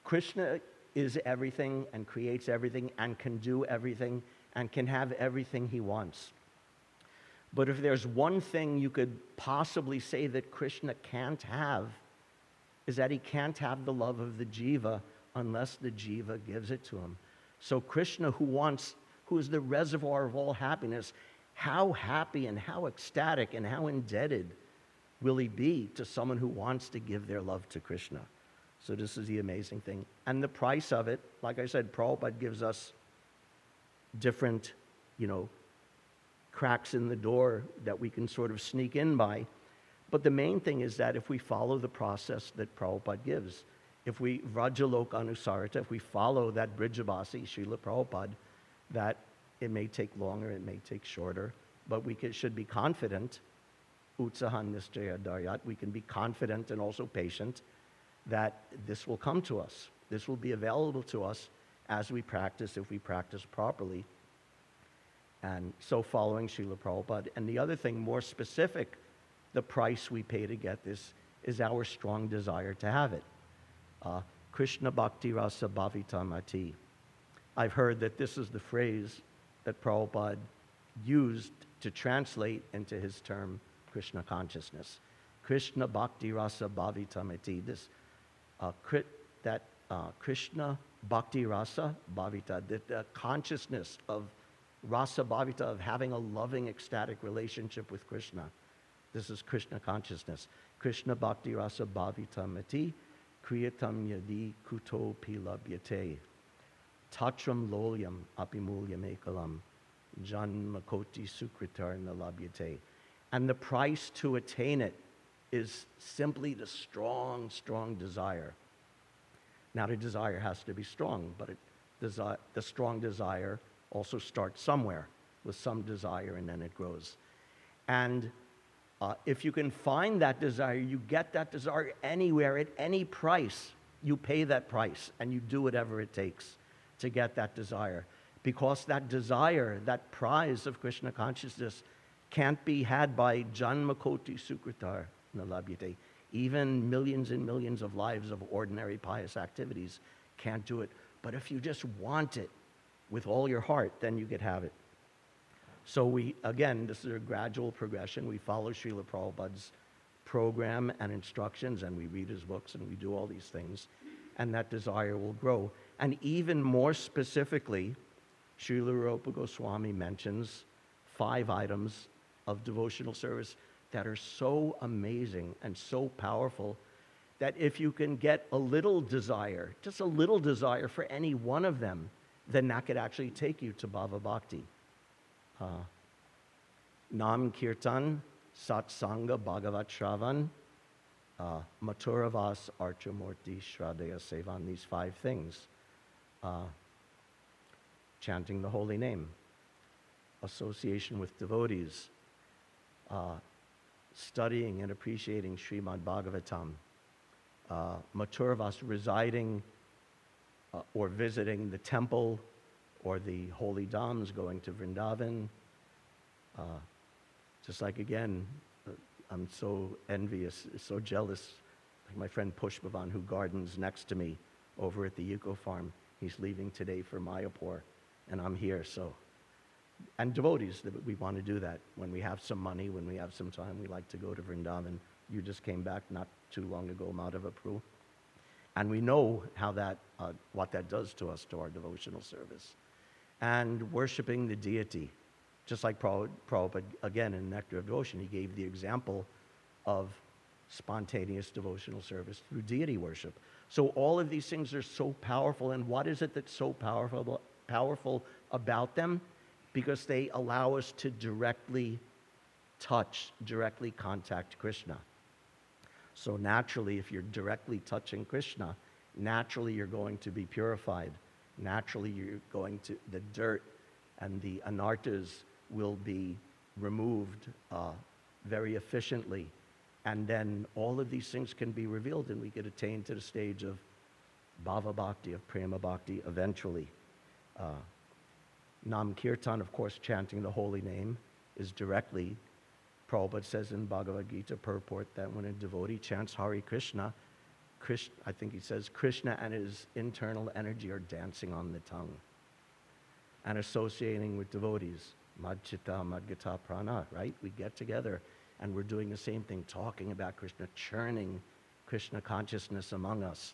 Krishna is everything and creates everything and can do everything and can have everything he wants. But if there's one thing you could possibly say that Krishna can't have, is that he can't have the love of the jiva unless the jiva gives it to him. So Krishna, who is the reservoir of all happiness, how happy and how ecstatic and how indebted will he be to someone who wants to give their love to Krishna? So this is the amazing thing. And the price of it, like I said, Prabhupada gives us different, cracks in the door that we can sort of sneak in by. But the main thing is that if we follow the process that Prabhupada gives, if we Vrajalok Anusarita, if we follow that Brijavasi, Srila Prabhupada, that it may take longer, it may take shorter, but we should be confident, Utsahan Nishchaya Daryat, we can be confident and also patient that this will come to us. This will be available to us as we practice, if we practice properly. And so following Srila Prabhupada. And the other thing, more specific, the price we pay to get this is our strong desire to have it. Krishna Bhakti Rasa Bhavitamati. I've heard that this is the phrase that Prabhupada used to translate into his term Krishna consciousness. Krishna Bhakti Rasa Bhavitamati. Krishna Bhakti Rasa Bhavita, the consciousness of Rasa Bhavita, of having a loving, ecstatic relationship with Krishna. This is Krishna consciousness. Krishna Bhakti Rasa Bhavitamati Kriyatam Yadi Kuto Pilabhyate Tatram Lolyam Apimulyam Ekalam Janmakoti Sukritar Nalabhyate. And the price to attain it is simply the strong, strong desire. Now, the desire has to be strong, but the strong desire also starts somewhere with some desire, and then it grows. And if you can find that desire, you get that desire anywhere, at any price, you pay that price, and you do whatever it takes to get that desire. Because that desire, that prize of Krishna consciousness, can't be had by Janmakoti Sukritar Nalabhyate. Even millions and millions of lives of ordinary pious activities can't do it. But if you just want it with all your heart, then you could have it. So this is a gradual progression. We follow Srila Prabhupada's program and instructions, and we read his books, and we do all these things, and that desire will grow. And even more specifically, Srila Rupa Goswami mentions 5 items of devotional service that are so amazing and so powerful that if you can get a little desire, just a little desire for any one of them, then that could actually take you to Bhava Bhakti. Nam Kirtan, Satsanga, Bhagavat Shravan, Maturavas, Archamurti, Shraddhaya Sevan, these 5 things. Chanting the holy name, association with devotees, studying and appreciating Srimad Bhagavatam, Maturavas, residing or visiting the temple or the holy dhams, going to Vrindavan. Just like, again, I'm so envious, so jealous, like my friend Pushpavan, who gardens next to me over at the Eco Farm. He's leaving today for Mayapur, and I'm here, so. And devotees, we want to do that. When we have some money, when we have some time, we like to go to Vrindavan. You just came back not too long ago, Madhavapur. And we know how what that does to us, to our devotional service. And worshiping the deity. Just like Prabhupada, again, in Nectar of Devotion, he gave the example of spontaneous devotional service through deity worship. So all of these things are so powerful. And what is it that's so powerful about them? Because they allow us to directly contact Krishna. So naturally, if you're directly touching Krishna, naturally you're going to be purified. Naturally, the dirt and the anarthas will be removed very efficiently. And then all of these things can be revealed, and we could attain to the stage of Bhava Bhakti, of Prema Bhakti eventually. Nam Kirtan, of course, chanting the holy name, is directly, Prabhupada says in Bhagavad Gita purport that when a devotee chants Hare Krishna, I think he says, Krishna and his internal energy are dancing on the tongue and associating with devotees. Madchita, Madgata, Prana, right? We get together and we're doing the same thing, talking about Krishna, churning Krishna consciousness among us.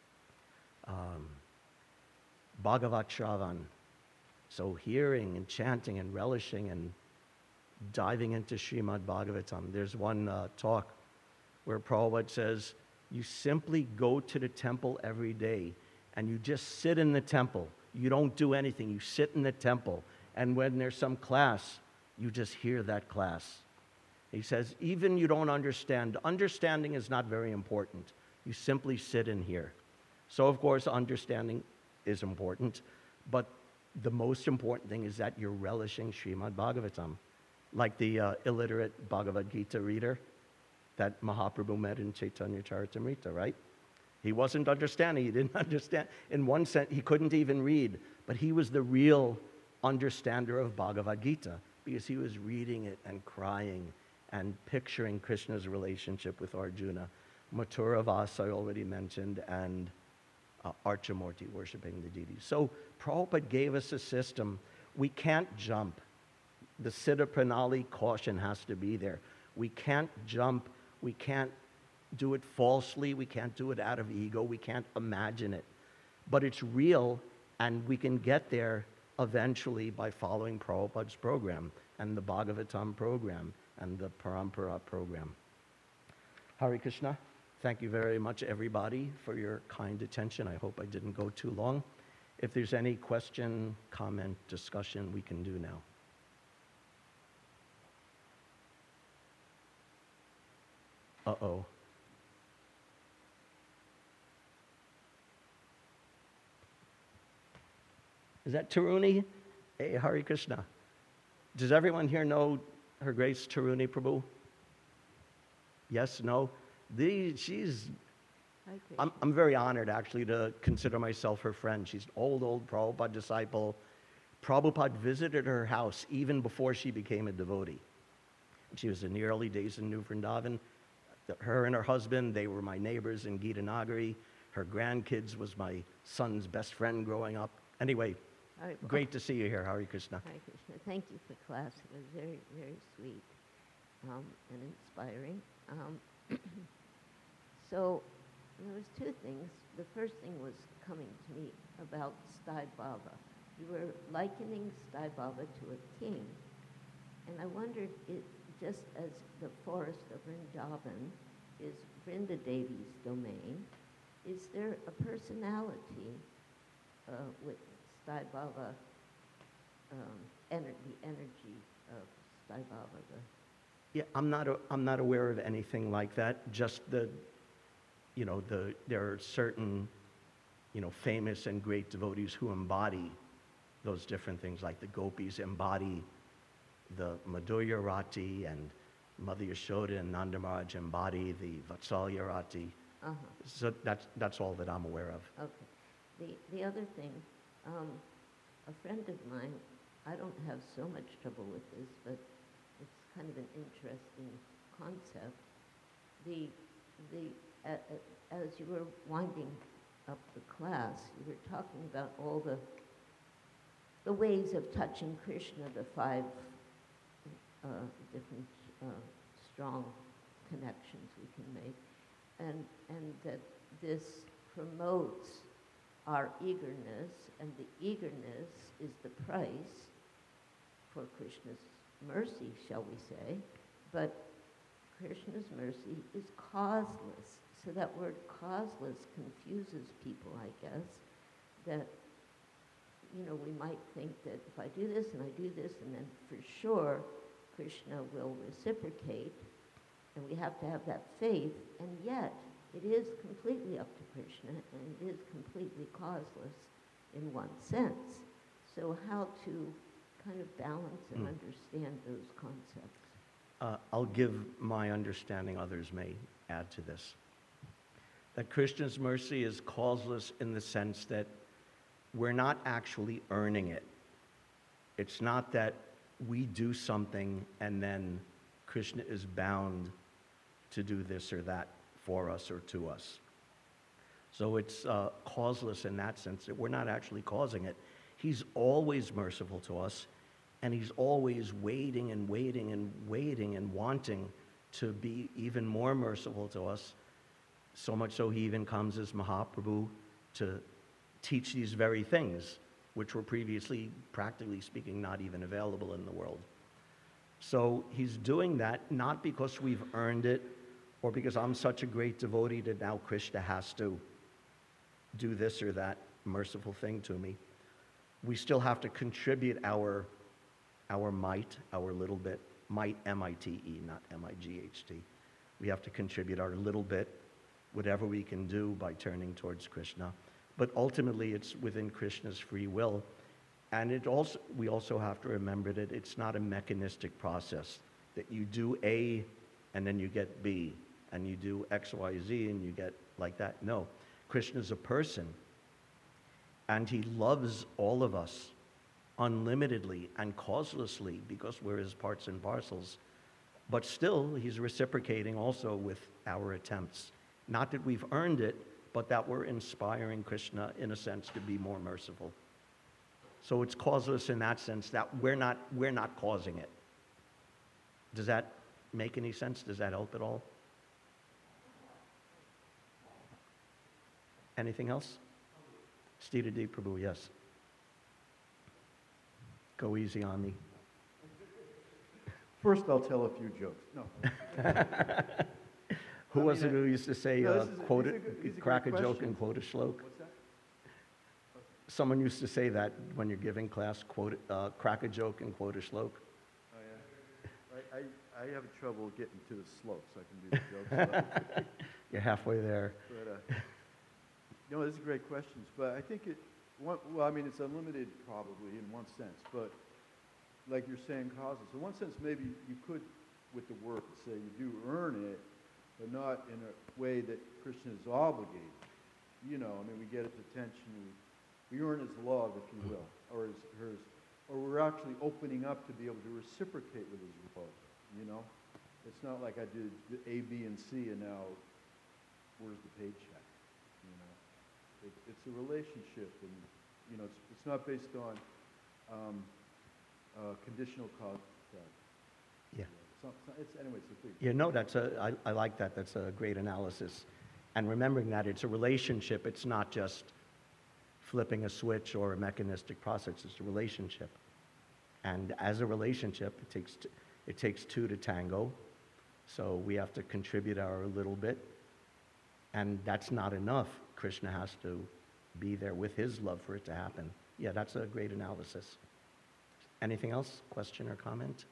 Bhagavat Shravan. So hearing and chanting and relishing and diving into Srimad Bhagavatam. There's one talk where Prabhupada says, you simply go to the temple every day and you just sit in the temple. You don't do anything. You sit in the temple. And when there's some class, you just hear that class. He says, even you don't understand. Understanding is not very important. You simply sit in here. So, of course, understanding is important. But the most important thing is that you're relishing Srimad Bhagavatam. Like the illiterate Bhagavad Gita reader that Mahaprabhu met in Chaitanya Charitamrita, right? He wasn't understanding. He didn't understand. In one sense, he couldn't even read. But he was the real understander of Bhagavad Gita because he was reading it and crying and picturing Krishna's relationship with Arjuna. Mathura Vasa I already mentioned, and Archamurti, worshiping the deities. So Prabhupada gave us a system. We can't jump. The Siddha Pranali caution has to be there. We can't jump. We can't do it falsely. We can't do it out of ego. We can't imagine it. But it's real, and we can get there eventually by following Prabhupada's program and the Bhagavatam program and the Parampara program. Hare Krishna. Thank you very much, everybody, for your kind attention. I hope I didn't go too long. If there's any question, comment, discussion, we can do now. Uh-oh. Is that Taruni? Hey, Hare Krishna. Does everyone here know Her Grace Taruni Prabhu? Yes, no? I'm very honored, actually, to consider myself her friend. She's an old Prabhupada disciple. Prabhupada visited her house even before she became a devotee. She was in the early days in New Vrindavan. Her and her husband, they were my neighbors in Gita Nagari. Her grandkids was my son's best friend growing up. Anyway, great to see you here. Hare Krishna. Hare Krishna. Thank you for class. It was very, very sweet and inspiring. So there was two things. The first thing was coming to me about Stai Baba. You were likening Stai Baba to a king. And I wondered, just as the forest of Vrindavan is Vrinda Devi's domain, is there a personality with Stai Baba, the energy of Stai Baba? Yeah, I'm not aware of anything like that. Just there are certain, famous and great devotees who embody those different things, like the gopis embody the Madhurya Rati, and Mother Yashoda and Nanda Maharaj embody the Vatsalya Rati. Uh-huh. So that's all that I'm aware of. Okay. The other thing, a friend of mine, I don't have so much trouble with this, but it's kind of an interesting concept. As you were winding up the class, you were talking about all the ways of touching Krishna, the 5 different strong connections we can make, and that this promotes our eagerness, and the eagerness is the price for Krishna's mercy, shall we say, but Krishna's mercy is causeless. So that word causeless confuses people, I guess, that, we might think that if I do this and I do this, and then for sure Krishna will reciprocate, and we have to have that faith, and yet it is completely up to Krishna, and it is completely causeless in one sense. So how to kind of balance and understand those concepts? I'll give my understanding, others may add to this. That Krishna's mercy is causeless in the sense that we're not actually earning it. It's not that we do something and then Krishna is bound to do this or that for us or to us. So it's causeless in that sense, that we're not actually causing it. He's always merciful to us, and he's always waiting and waiting and waiting and wanting to be even more merciful to us, so much so he even comes as Mahaprabhu to teach these very things, which were previously, practically speaking, not even available in the world. So he's doing that not because we've earned it, or because I'm such a great devotee that now Krishna has to do this or that merciful thing to me. We still have to contribute our might, our little bit. Might, M-I-T-E, not M-I-G-H-T. We have to contribute our little bit, whatever we can do by turning towards Krishna. But ultimately, it's within Krishna's free will. And we also have to remember that it's not a mechanistic process, that you do A and then you get B, and you do X, Y, Z and you get like that. No, Krishna's a person, and he loves all of us unlimitedly and causelessly because we're his parts and parcels. But still, he's reciprocating also with our attempts. Not that we've earned it, but that we're inspiring Krishna, in a sense, to be more merciful. So it's causeless in that sense, that we're not causing it. Does that make any sense? Does that help at all? Anything else? Stita D. Prabhu, yes. Go easy on me. First, I'll tell a few jokes. No. Who was it who used to say, No, crack a great joke question. and quote a shlok? What's that? Someone used to say that when you're giving class, crack a joke and quote a shlok. Oh, yeah. I have trouble getting to the slopes. I can do the jokes. You're halfway there. But, no, these are great questions. But I think it's unlimited probably in one sense. But like you're saying, causes. In one sense, maybe you could, with the work, say you do earn it, but not in a way that Krishna is obligated. We get his attention. We earn his love, if you will, or we're actually opening up to be able to reciprocate with his love. It's not like I did the A, B, and C, and now where's the paycheck? It's a relationship, and it's not based on conditional cause. Yeah. Anyway, it's a big. Yeah, no, I like that. That's a great analysis. And remembering that it's a relationship, it's not just flipping a switch or a mechanistic process, it's a relationship. And as a relationship, it takes two to tango. So we have to contribute our little bit. And that's not enough. Krishna has to be there with his love for it to happen. Yeah, that's a great analysis. Anything else? Question or comment?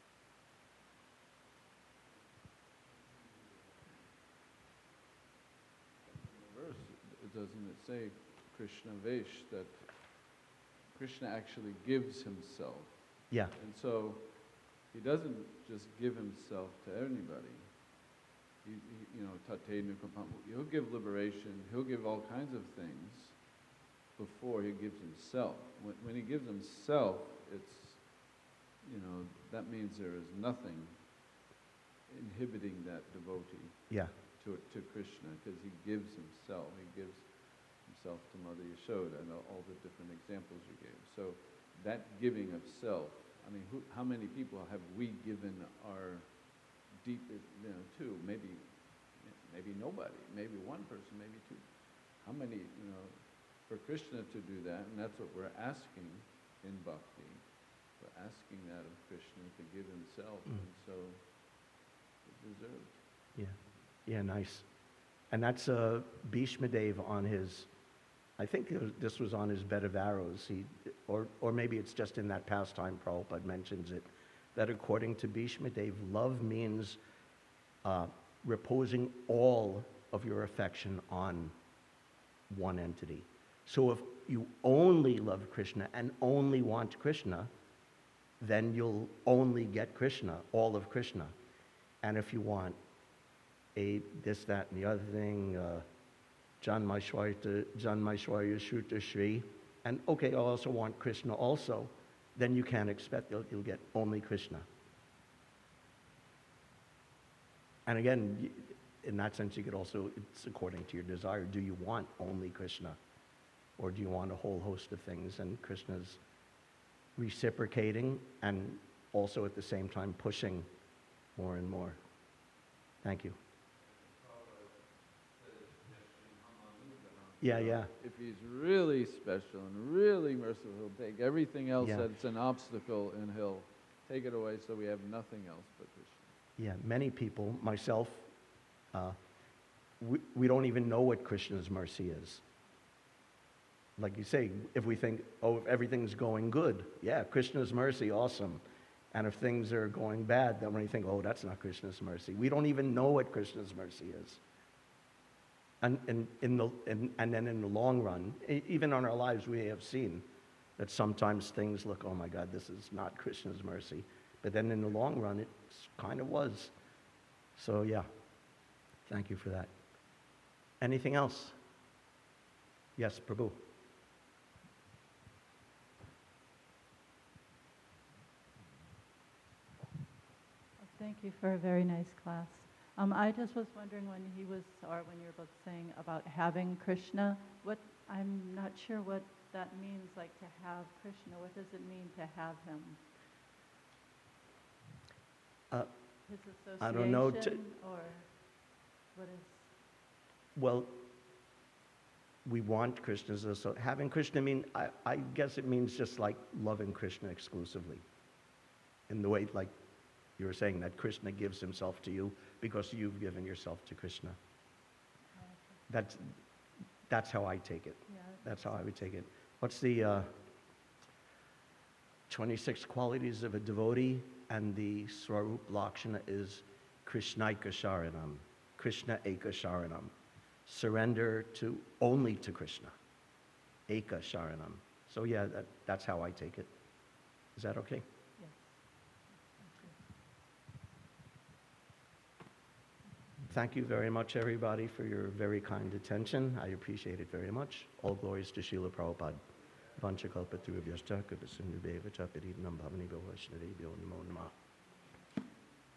Verse, doesn't it say Krishna Vesh, that Krishna actually gives himself? Yeah. And so he doesn't just give himself to anybody. He'll give liberation, he'll give all kinds of things before he gives himself. When he gives himself, that means there is nothing inhibiting that devotee to Krishna, because he gives himself. He gives himself to Mother Yashoda and all the different examples you gave. So that giving of self, how many people have we given our deep, to? Maybe nobody, maybe one person, maybe two. How many, for Krishna to do that, and that's what we're asking in bhakti. We're asking that of Krishna to give himself, and so it deserves. Yeah, nice. And that's Bhishma Dev on his, I think this was on his bed of arrows. Or maybe it's just in that pastime Prabhupada mentions it, that according to Bhishma Dev, love means reposing all of your affection on one entity. So if you only love Krishna and only want Krishna, then you'll only get Krishna, all of Krishna. And if you want this, that, and the other thing, Janmaishwarya Shruta Shri, and okay, I also want Krishna also, then you can't expect you'll get only Krishna. And again, in that sense, you could also, it's according to your desire. Do you want only Krishna? Or do you want a whole host of things? And Krishna's reciprocating and also at the same time pushing more and more. Thank you. Yeah, yeah. If he's really special and really merciful, he'll take everything else Yeah. that's an obstacle and he'll take it away so we have nothing else but Krishna. Yeah, many people, myself, we don't even know what Krishna's mercy is. Like you say, if we think, oh, if everything's going good, yeah, Krishna's mercy, awesome. And if things are going bad, then when you think, oh, that's not Krishna's mercy. We don't even know what Krishna's mercy is. And then in the long run, even on our lives, we have seen that sometimes things look, oh my God, this is not Krishna's mercy. But then in the long run, it kind of was. So yeah, thank you for that. Anything else? Yes, Prabhu. Thank you for a very nice class. I just was wondering when you were both saying about having Krishna, I'm not sure what that means, like to have Krishna. What does it mean to have him? His association, I don't know. Or what is? Well, we want Krishna, so having Krishna I guess it means just like loving Krishna exclusively. In the way, like you were saying, that Krishna gives himself to you because you've given yourself to Krishna. That's how I take it. Yeah. That's how I would take it. What's the 26 qualities of a devotee? And the Swarup Lakshana is Krishnaika Sharanam. Krishna Eka Sharanam. Surrender only to Krishna. Eka Sharanam. So yeah, that's how I take it. Is that okay? Yes. Thank you very much, everybody, for your very kind attention. I appreciate it very much. All glories to Srila Prabhupada. Vanchakalpatarubhyascha, Kripasindhubheva cha Paridnam Bhavani Bhavashnadebhyo Namo Namah.